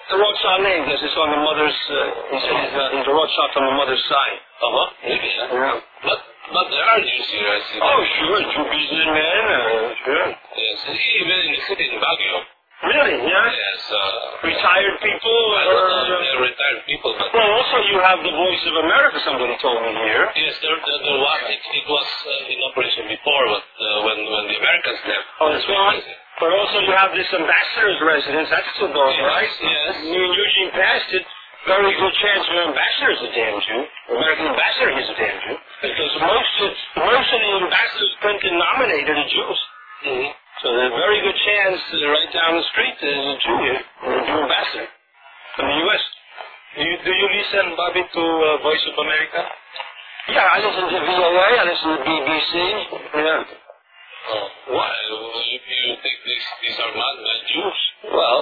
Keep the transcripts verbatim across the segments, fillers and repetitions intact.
the Rothschild name because it's on the mother's, uh, he said he's, uh, he's a Rothschild from the mother's side. Uh-huh. Maybe, yeah. Yeah. But, but there are Jews here, I see. Oh, sure, Jew businessmen, uh, sure. Yes, even in the city in Baguio. Really, yeah? Yes, uh... Retired people? I don't know if they're retired people, but... Well, also you have the Voice of America, somebody told me here. Yes, there, there, there was, it, it was uh, in operation before, but uh, when, when the Americans left. Oh, that's right. But also you have this ambassador's residence, that's still going, yes, right? Yes, Me and Eugene passed it. Very good chance an ambassador is a damn Jew. American ambassador is a damn Jew. Because most of, most of the ambassadors printed nominated are Jews. Mm-hmm. So there's a very good chance uh, right down the street there's a Jew here, a Jew ambassador from the U S Do you, do you listen, Bobby, to uh, Voice of America? Yeah, I listen to V O A, I listen to B B C. Yeah. Oh, why? You, you think these, these are not uh, Jews? Well,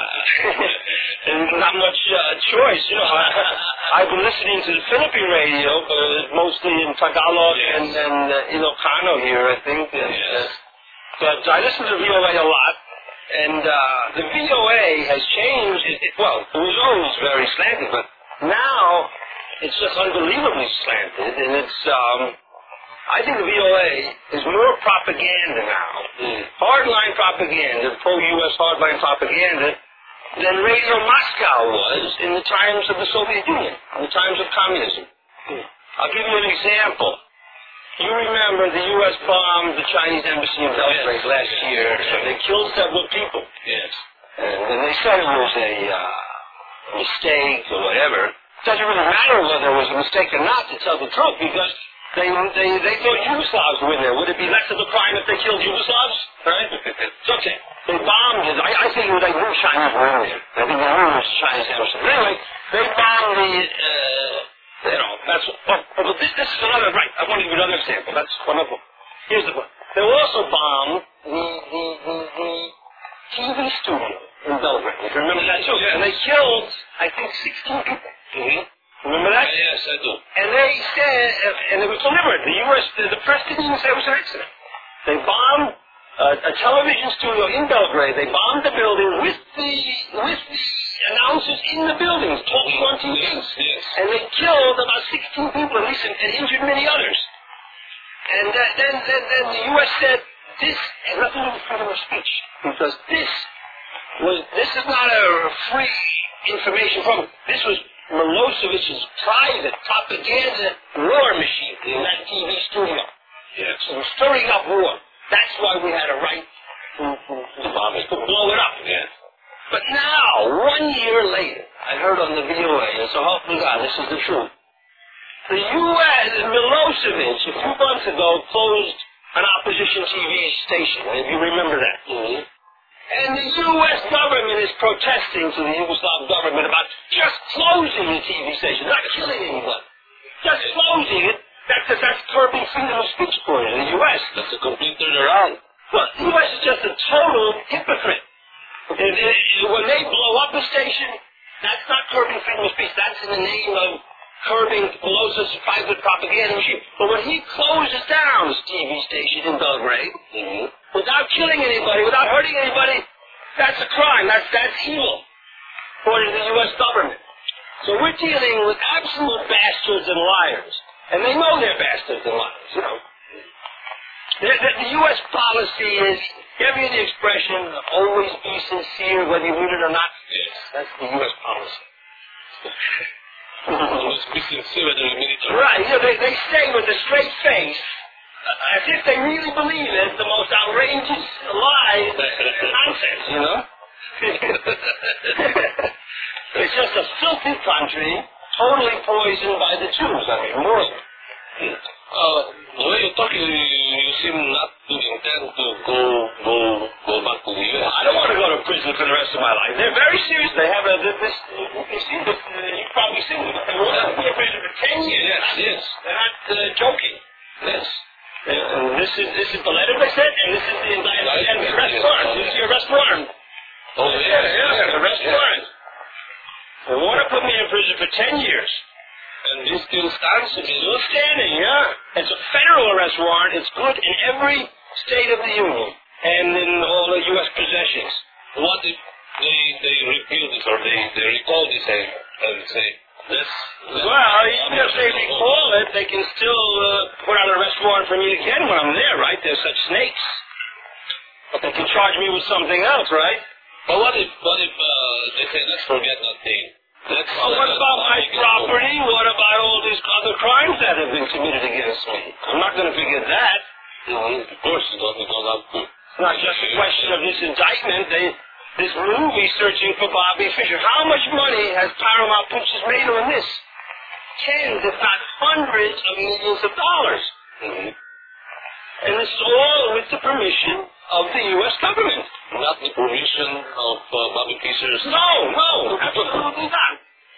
there's not much uh, choice, you know. I, I've been listening to the Philippine radio, uh, mostly in Tagalog yes. and, and uh, Ilocano here, I think. And, yes. uh, but I listen to V O A a lot, and uh, the V O A has changed. It, it, well, it was always very slanted, but now it's just unbelievably slanted, and it's... Um, I think the V O A is more propaganda now, mm. hardline propaganda, pro-U S hardline propaganda, than Radio Moscow was in the times of the Soviet Union, in the times of communism. Mm. I'll give you an example. You remember the U S bombed the Chinese embassy in Belgrade yes. last year, so they killed several people. Yes. And, and they said it was a uh, mistake or whatever. It doesn't really matter whether it was a mistake or not, to tell the truth, because... They, they, they thought Yugoslavs were there. Would it be less of a crime if they killed Yugoslavs? Right? It's okay. They bombed it. I, I think they knew Chinese were in there. I think they knew it was Chinese embassy. But anyway, they bombed the, uh, you know, that's, oh, but this, this is another, right, I want to give you another example. That's one of them. Here's the one. They also bombed the, the, the, the T V studio in Belgrade. You remember that too? Yes. And they killed, I think, sixteen people. Mm-hmm. Remember that? Yes, I do. And they said, and it was deliberate. The U S, the, the press didn't even say it was an accident. They bombed uh, a television studio in Belgrade. They bombed the building with the with the announcers in the buildings talking on T V. Yes, yes. And they killed about sixteen people at least and, and injured many others. And uh, then, then, then the U S said, this has nothing to do with freedom of speech. Because this was, this is not a free information program. This was Milosevic's private propaganda war machine in that T V studio. Yes. It was stirring up war. That's why we had a right to, to, to bomb it, to blow it up. Yes. But now, one year later, I heard on the V O A, and so help me God, this is the truth. The U S, Milosevic, a few months ago, closed an opposition T V station, if you remember that. Mm-hmm. And the U S government is protesting to the Yugoslav government about just closing the T V station, not killing anyone. Just closing it. That's, that's curbing freedom of speech for you, the U S. That's a complete turnaround. Well, the U S is just a total hypocrite. And, and, when they blow up a station, that's not curbing freedom of speech. That's in the name of curbing Milosevic's private propaganda machine. But when he closes down his T V station in Belgrade, mm-hmm. without killing anybody, without hurting anybody, that's a crime. That's that's evil, according to the U S government. So we're dealing with absolute bastards and liars. And they know they're bastards and liars, you know. The, the, the U S policy is, you ever hear the expression, always be sincere whether you mean it or not? Yes. That's the U S policy. Always be sincere whether you mean it or not. Right. You know, they, they say with a straight face, as if they really believe it, the most outrageous lie nonsense, you know? It's just a filthy country, totally poisoned by the Jews, I mean, morally. Uh, the way you're talking, you, you seem not to intend to go go go back to the U S. I don't want to go to prison for the rest of my life. They're very serious. They have a, this, you see this, uh, you've probably seen it. They want to be in prison for ten years. Yes, yes. They're not uh, joking. Yes. And this is this is the letter they sent, and this is the indictment, and the arrest warrant. This is your arrest warrant. Oh, yeah, yeah, yeah, yeah. arrest yeah. warrant. They want to put me in prison for ten years. And this still stands? It's still standing, yeah. It's a federal arrest warrant. It's good in every state of the Union and in all the U S possessions. What if they they repeal this or they, they recall this and, and say, let's... let's well, even if they recall it, they can still uh, put out an arrest warrant for me again when I'm there, right? They're such snakes. But they can charge me with something else, right? But what if, what if uh, they say, let's forget that thing? Let's, well, what uh, about my property? What about all these other crimes that have been committed against me? I'm not going to forget that. No, of course, you don't, you don't have to. It's not just a question of this indictment. They, this movie, Searching for Bobby Fischer. How much money has Paramount Pictures made on this? Tens, if not hundreds of millions of dollars. Mm-hmm. And this is all with the permission of the U S government. Not the permission of uh, Bobby Fischer's... No, no, absolutely not.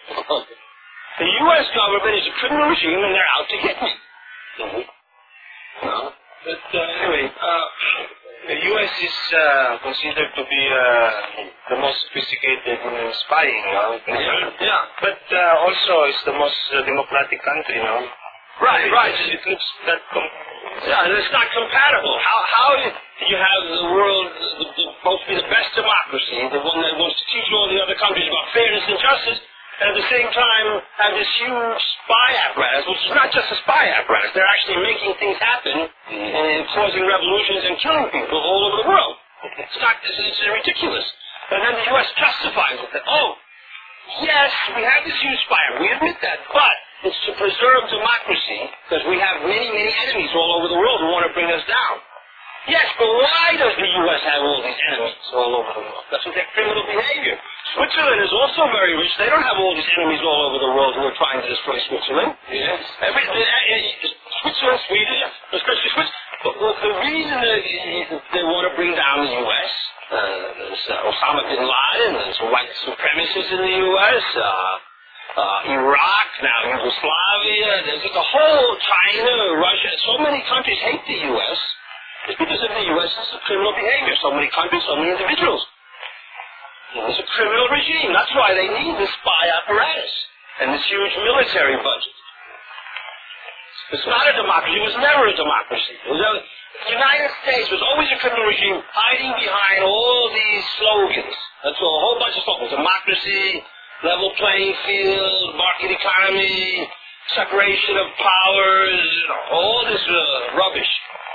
The U S government is a criminal regime and they're out to get me. Mm-hmm. No. But uh, anyway, uh, the U S is uh, considered to be uh, the most sophisticated in spying, you know? Yeah. yeah. But uh, also it's the most uh, democratic country, you know? Right, right. It looks that... Com- yeah, and it's not compatible. How how you have the world the, the, supposed to be the best democracy, the one that wants to teach all the other countries about fairness and justice, and at the same time have this huge spy apparatus, which is not just a spy apparatus. They're actually making things happen and causing revolutions and killing people all over the world. It's not. It's, it's ridiculous. And then the U S justifies it. That, oh, yes, we have this huge spy. We admit that, but it's to preserve democracy because we have many, many enemies all over the world who want to bring us down. Yes, but why does the U S have all these enemies all over the world? That's what their criminal behavior. Switzerland is also very rich. They don't have all these enemies all over the world who are trying to destroy Switzerland. Yes. Every, uh, uh, Switzerland, Sweden, especially Switzerland. But the reason that they want to bring down the U S, uh, there's uh, Osama bin Laden, there's white supremacists in the U S, uh, uh, Iraq, now Yugoslavia, there's like a whole China, Russia, so many countries hate the U S. It's because of the U S is criminal behavior. So many countries, so many individuals. It's a criminal regime. That's why they need this spy apparatus and this huge military budget. It's not a democracy. It was never a democracy. It was a, the United States was always a criminal regime hiding behind all these slogans. That's a whole bunch of slogans. Democracy, level playing field, market economy, separation of powers, all this uh, rubbish.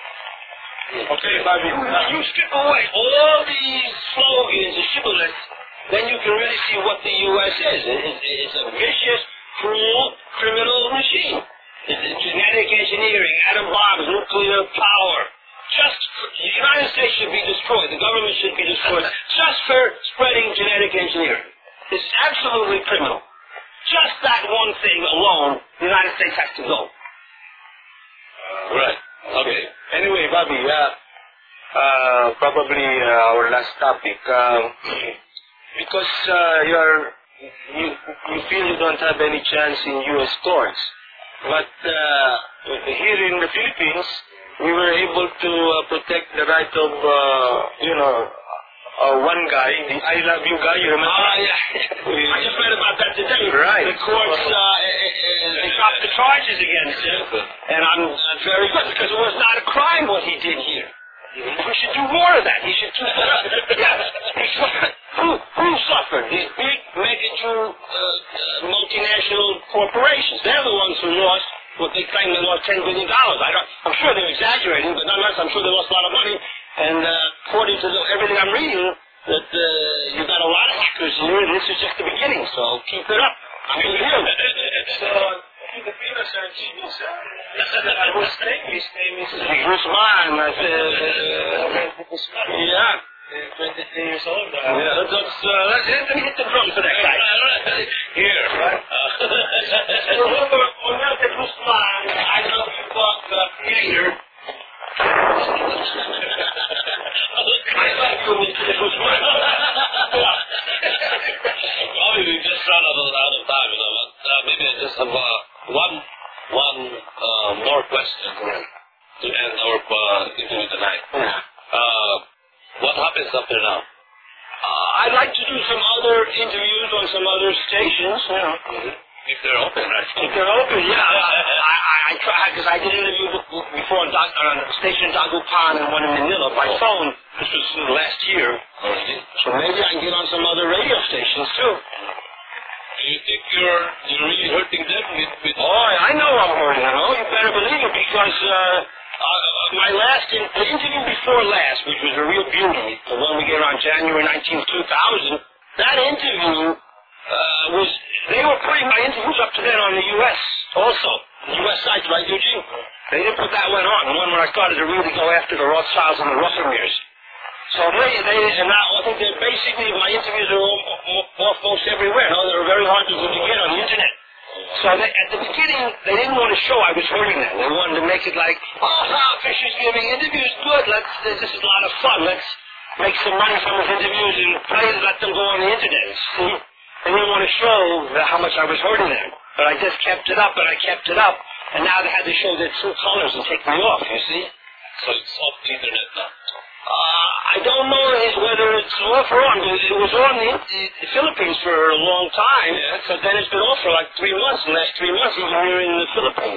Okay, Bobby, now you strip away all these slogans and shibboleths, then you can really see what the U S is. It, it, it's a vicious, cruel, criminal regime. It's genetic engineering, atom bombs, nuclear power. Just, the United States should be destroyed. The government should be destroyed just for spreading genetic engineering. It's absolutely criminal. Just that one thing alone, the United States has to go. Right. Okay. Anyway, Bobby, uh, uh, probably uh, our last topic. Uh, because uh, you are, you, you feel you don't have any chance in U S courts. But uh, here in the Philippines, we were able to uh, protect the right of, uh, you know, uh, one guy, the I Love You guy, you remember? Ah, uh, yeah. I just read about that today. Right. The courts, uh, they dropped the charges against him. And I'm uh, very good because it was not a crime what he did here. We should do more of that. He should keep it up. Yeah. Who, who suffered? These big, mega-Jew, uh, uh, multinational corporations. They're the ones who lost what they claim they lost ten billion dollars. I don't, I'm sure they're exaggerating, but nonetheless, I'm sure they lost a lot of money. And uh, according to the, everything I'm reading, that uh, you've got a lot of hackers here. This is just the beginning, so keep it up. I'm in here. So, Filipinos are genius, huh? Whose name? His name is... Guzman. I said, uh, yeah. twenty-three years old. Uh, yeah, let's, let's, uh, let's, let me hit the drum for that guy. Here. Right? Uh, remember, Onate Guzman, I know you bought the theater. I like you, Mister Guzman. Probably we just run out of, out of time, you know, but uh, maybe I just have uh, one, one uh, more question to end our uh, interview tonight. Yeah. Uh, what happens after now? Uh, I'd like to do some other interviews on some other stations, you know. Mm-hmm. if they're open, right? If they're open, yeah. I, I, I tried, because I did an interview before on, Doc, on a station in Dagupan and one in Manila by Oh. phone. This was last year. Oh, really? So maybe I can get on some other radio stations, too. Do you think you're you're really hurting them with, with Oh, I know I'm hurting them. Oh, you better believe it, because uh, uh, my last, in, the interview before last, which was a real beauty, the one we gave on January nineteenth, two thousand, that interview uh, was, they were putting my interviews up to then on the U S also. The U S sites, right, Eugene? They didn't put that one on, the one when I started to really go after the Rothschilds and the Rothermeers. So they, they, and now I think they're basically, my interviews are all, all, all folks everywhere. No, they were very hard to, to get on the internet. So they, at the beginning, they didn't want to show I was hurting them. They wanted to make it like, oh, wow, Fisher's giving interviews, good, let's, this is a lot of fun, let's make some money from his interviews and play, let them go on the internet. See? They didn't want to show that how much I was hurting them. But I just kept it up, and I kept it up, and now they had to show their true colors and take me off, you see? So it's off the internet now. Uh, I don't know whether it's off or on. It was on the, the Philippines for a long time, Yeah. but then it's been off for like three months, the last three months, even here in the Philippines.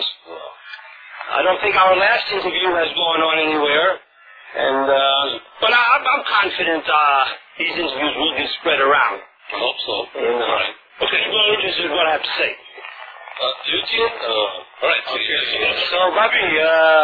I don't think our last interview has gone on anywhere, and uh, but I, I'm I'm confident uh, these interviews will get spread around. I hope so. And, uh, All right. Okay, people are interested in what I have to say. Uh, Eugene? Uh, all right. So, Okay. yes, So, Bobby, uh,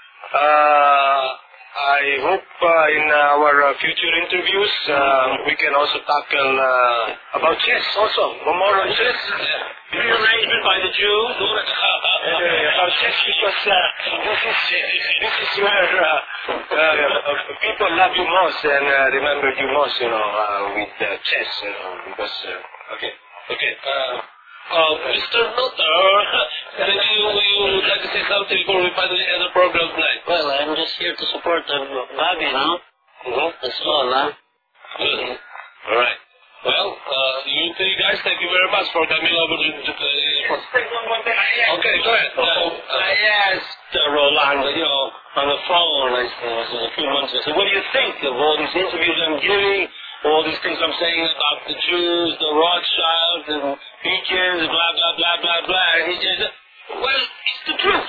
uh, I hope uh, in our uh, future interviews uh, we can also tackle uh, about chess also. More on chess. Free arrangement by the Jews. Uh, about chess because uh, this is this is where uh, uh, people love you most and uh, remember you most, you know, uh, with uh, chess, you know, because uh, okay. Okay. Uh, uh, Mister Notar, maybe you, you would like to say something before we finally end the program tonight? Well, I'm just here to support uh, Bobby, no? Mm-hmm. That's all, huh? Good. All right. Well, uh, you three guys, thank you very much for coming over to... to uh, okay, go ahead. Uh, I asked uh, Rolando, you know, on the phone, I said, this was a few months ago, I said, what do you think of all these interviews I'm giving, all these things I'm saying about the Jews, the Rothschilds, and beaches, blah, blah, blah, blah, blah. And he just said, well, it's the truth.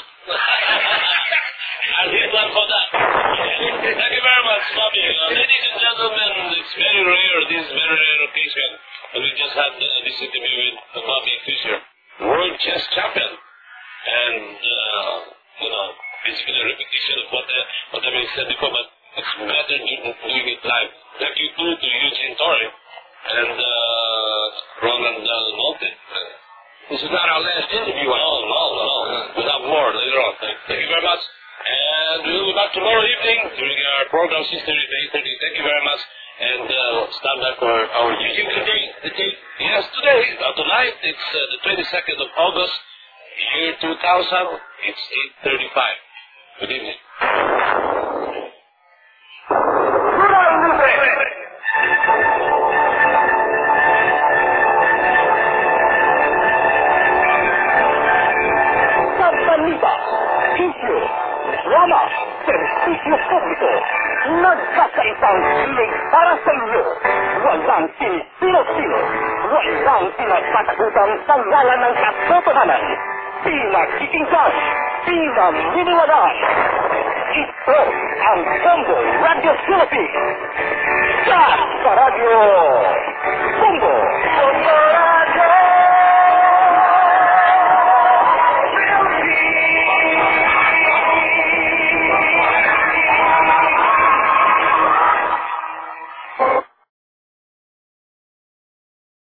I'll get one for that. Thank you very much, Bobby. Uh, ladies and gentlemen, it's very rare, this is very rare occasion. And we just had uh, this interview with uh, Bobby Fischer, world chess champion. And, uh, you know, basically a repetition of what, uh, what I said before, but it's better doing it live. Thank you too to Eugene Torre and uh, Roland uh, Moulton. This is not our last interview. No, no, no. We'll have more later on. Thank, thank you very much. And we'll be back tomorrow evening during our program, six thirty to eight thirty. Thank you very much. And uh, stand by for our YouTube today. The date, yes, today, uh, tonight, it's uh, the twenty-second of August, year two thousand. It's eight thirty-five. Good evening. Drama, servicio público, nagkakaisang piling para sa inyo. Walang sino-sino, walang pinagpatakutan sa ngalan ng katotohanan. Pinagkikinggan, pinaminiwalaan. Ito ang Bombo Radio Philippines. Sa Radyo Bombo.